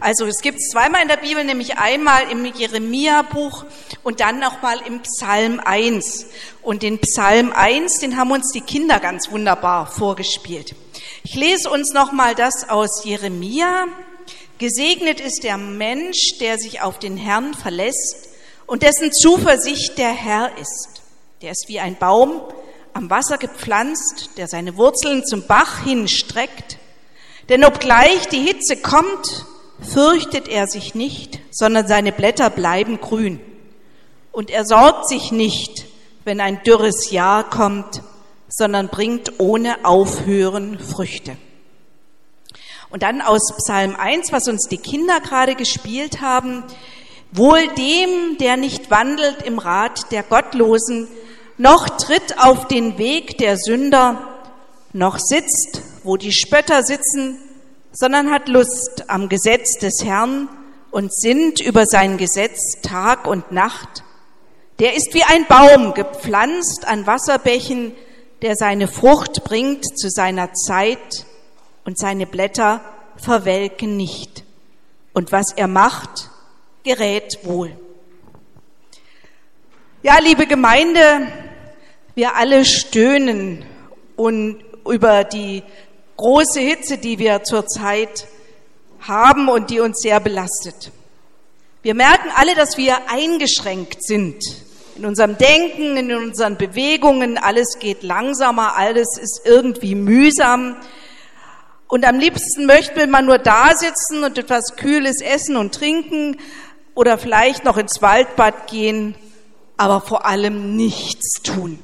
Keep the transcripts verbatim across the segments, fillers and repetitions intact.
Also es gibt es zweimal in der Bibel, nämlich einmal im Jeremia-Buch und dann nochmal im Psalm eins. Und den Psalm eins, den haben uns die Kinder ganz wunderbar vorgespielt. Ich lese uns nochmal das aus Jeremia. Gesegnet ist der Mensch, der sich auf den Herrn verlässt und dessen Zuversicht der Herr ist. Der ist wie ein Baum am Wasser gepflanzt, der seine Wurzeln zum Bach hin streckt. Denn obgleich die Hitze kommt, fürchtet er sich nicht, sondern seine Blätter bleiben grün. Und er sorgt sich nicht, wenn ein dürres Jahr kommt, sondern bringt ohne Aufhören Früchte. Und dann aus Psalm eins, was uns die Kinder gerade gespielt haben: Wohl dem, der nicht wandelt im Rat der Gottlosen, noch tritt auf den Weg der Sünder, noch sitzt, wo die Spötter sitzen, sondern hat Lust am Gesetz des Herrn und sinnt über sein Gesetz Tag und Nacht. Der ist wie ein Baum, gepflanzt an Wasserbächen, der seine Frucht bringt zu seiner Zeit und seine Blätter verwelken nicht. Und was er macht, gerät wohl. Ja, liebe Gemeinde, wir alle stöhnen und über die große Hitze, die wir zurzeit haben und die uns sehr belastet. Wir merken alle, dass wir eingeschränkt sind in unserem Denken, in unseren Bewegungen. Alles geht langsamer, alles ist irgendwie mühsam. Und am liebsten möchte man nur da sitzen und etwas Kühles essen und trinken oder vielleicht noch ins Waldbad gehen, aber vor allem nichts tun.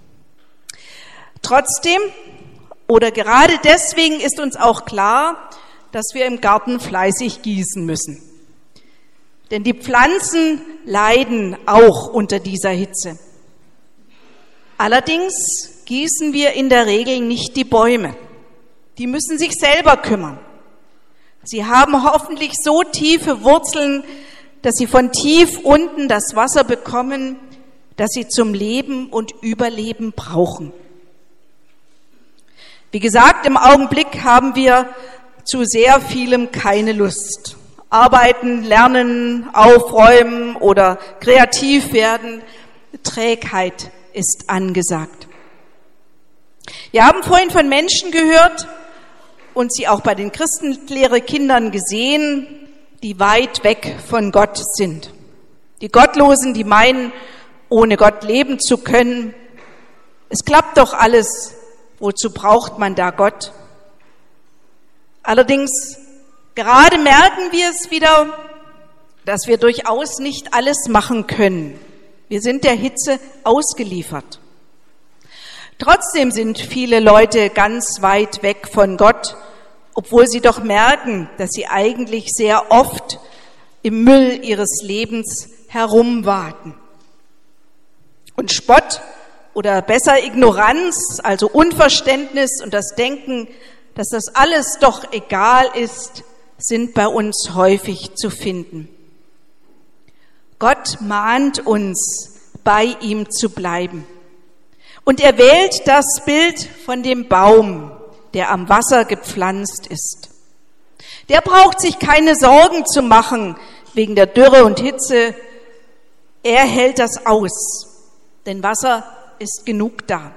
Trotzdem oder gerade deswegen ist uns auch klar, dass wir im Garten fleißig gießen müssen. Denn die Pflanzen leiden auch unter dieser Hitze. Allerdings gießen wir in der Regel nicht die Bäume. Die müssen sich selber kümmern. Sie haben hoffentlich so tiefe Wurzeln, dass sie von tief unten das Wasser bekommen, das sie zum Leben und Überleben brauchen. Wie gesagt, im Augenblick haben wir zu sehr vielem keine Lust. Arbeiten, lernen, aufräumen oder kreativ werden, Trägheit ist angesagt. Wir haben vorhin von Menschen gehört und sie auch bei den Christenlehre-Kindern gesehen, die weit weg von Gott sind. Die Gottlosen, die meinen, ohne Gott leben zu können. Es klappt doch alles. Wozu braucht man da Gott? Allerdings, gerade merken wir es wieder, dass wir durchaus nicht alles machen können. Wir sind der Hitze ausgeliefert. Trotzdem sind viele Leute ganz weit weg von Gott, obwohl sie doch merken, dass sie eigentlich sehr oft im Müll ihres Lebens herumwaten. Und Spott oder besser Ignoranz, also Unverständnis und das Denken, dass das alles doch egal ist, sind bei uns häufig zu finden. Gott mahnt uns, bei ihm zu bleiben. Und er wählt das Bild von dem Baum, der am Wasser gepflanzt ist. Der braucht sich keine Sorgen zu machen wegen der Dürre und Hitze. Er hält das aus, denn Wasser ist genug da.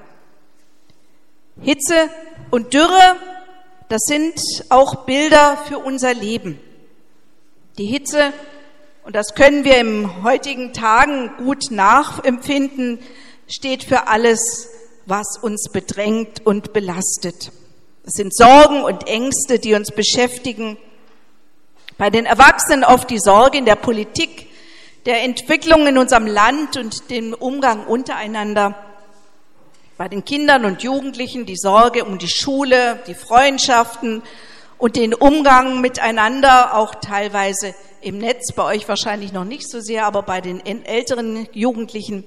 Hitze und Dürre, das sind auch Bilder für unser Leben. Die Hitze, und das können wir in heutigen Tagen gut nachempfinden, steht für alles, was uns bedrängt und belastet. Es sind Sorgen und Ängste, die uns beschäftigen. Bei den Erwachsenen oft die Sorge in der Politik, der Entwicklung in unserem Land und dem Umgang untereinander. Bei den Kindern und Jugendlichen die Sorge um die Schule, die Freundschaften und den Umgang miteinander, auch teilweise im Netz, bei euch wahrscheinlich noch nicht so sehr, aber bei den älteren Jugendlichen.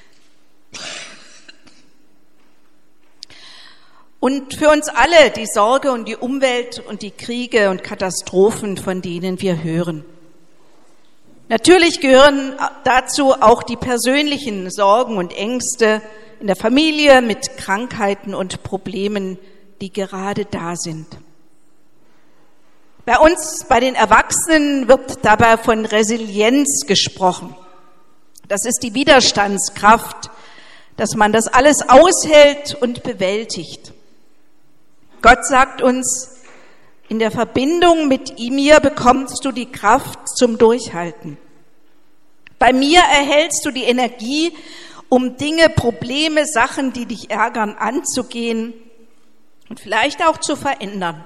Und für uns alle die Sorge um die Umwelt und die Kriege und Katastrophen, von denen wir hören. Natürlich gehören dazu auch die persönlichen Sorgen und Ängste in der Familie mit Krankheiten und Problemen, die gerade da sind. Bei uns, bei den Erwachsenen, wird dabei von Resilienz gesprochen. Das ist die Widerstandskraft, dass man das alles aushält und bewältigt. Gott sagt uns, in der Verbindung mit mir bekommst du die Kraft zum Durchhalten. Bei mir erhältst du die Energie, um Dinge, Probleme, Sachen, die dich ärgern, anzugehen und vielleicht auch zu verändern.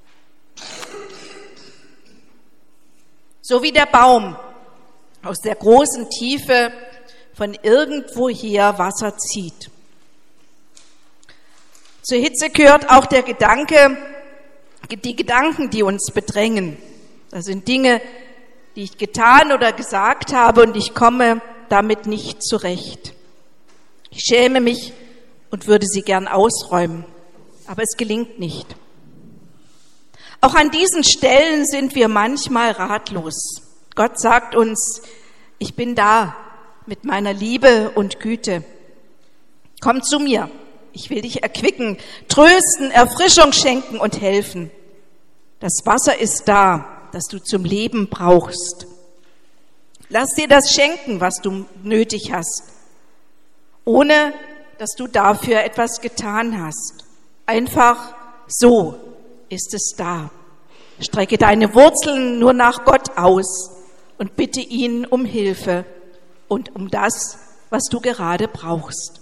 So wie der Baum aus der großen Tiefe von irgendwoher Wasser zieht. Zur Hitze gehört auch der Gedanke, die Gedanken, die uns bedrängen. Das sind Dinge, die ich getan oder gesagt habe und ich komme damit nicht zurecht. Ich schäme mich und würde sie gern ausräumen, aber es gelingt nicht. Auch an diesen Stellen sind wir manchmal ratlos. Gott sagt uns, ich bin da mit meiner Liebe und Güte. Komm zu mir, ich will dich erquicken, trösten, Erfrischung schenken und helfen. Das Wasser ist da, das du zum Leben brauchst. Lass dir das schenken, was du nötig hast, ohne dass du dafür etwas getan hast. Einfach so ist es da. Strecke deine Wurzeln nur nach Gott aus und bitte ihn um Hilfe und um das, was du gerade brauchst.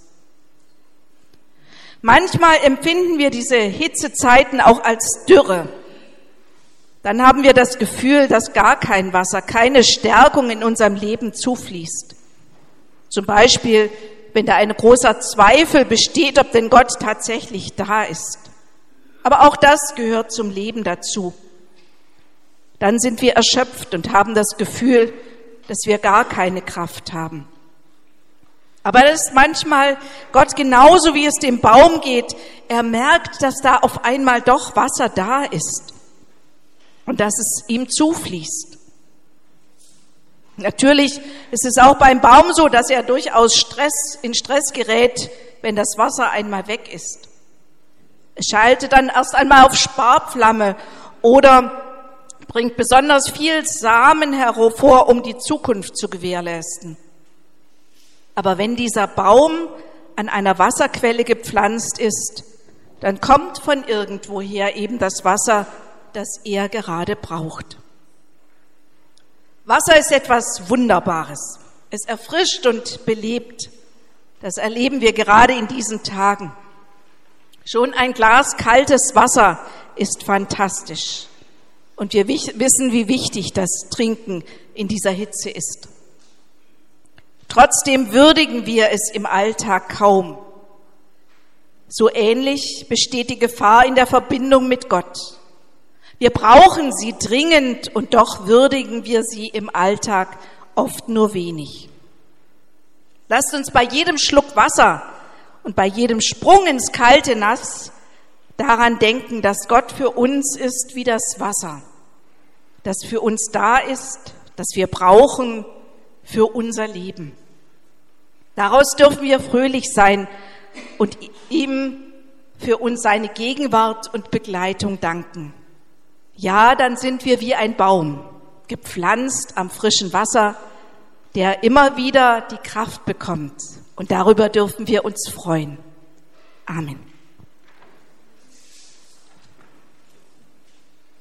Manchmal empfinden wir diese Hitzezeiten auch als Dürre. Dann haben wir das Gefühl, dass gar kein Wasser, keine Stärkung in unserem Leben zufließt. Zum Beispiel, wenn da ein großer Zweifel besteht, ob denn Gott tatsächlich da ist. Aber auch das gehört zum Leben dazu. Dann sind wir erschöpft und haben das Gefühl, dass wir gar keine Kraft haben. Aber das ist manchmal Gott genauso, wie es dem Baum geht. Er merkt, dass da auf einmal doch Wasser da ist und dass es ihm zufließt. Natürlich ist es auch beim Baum so, dass er durchaus Stress, in Stress gerät, wenn das Wasser einmal weg ist. Es schaltet dann erst einmal auf Sparflamme oder bringt besonders viel Samen hervor, um die Zukunft zu gewährleisten. Aber wenn dieser Baum an einer Wasserquelle gepflanzt ist, dann kommt von irgendwoher eben das Wasser, das er gerade braucht. Wasser ist etwas Wunderbares. Es erfrischt und belebt. Das erleben wir gerade in diesen Tagen. Schon ein Glas kaltes Wasser ist fantastisch. Und wir wissen, wie wichtig das Trinken in dieser Hitze ist. Trotzdem würdigen wir es im Alltag kaum. So ähnlich besteht die Gefahr in der Verbindung mit Gott. Wir brauchen sie dringend und doch würdigen wir sie im Alltag oft nur wenig. Lasst uns bei jedem Schluck Wasser und bei jedem Sprung ins kalte Nass daran denken, dass Gott für uns ist wie das Wasser, das für uns da ist, das wir brauchen für unser Leben. Daraus dürfen wir fröhlich sein und ihm für uns seine Gegenwart und Begleitung danken. Ja, dann sind wir wie ein Baum, gepflanzt am frischen Wasser, der immer wieder die Kraft bekommt. Und darüber dürfen wir uns freuen. Amen.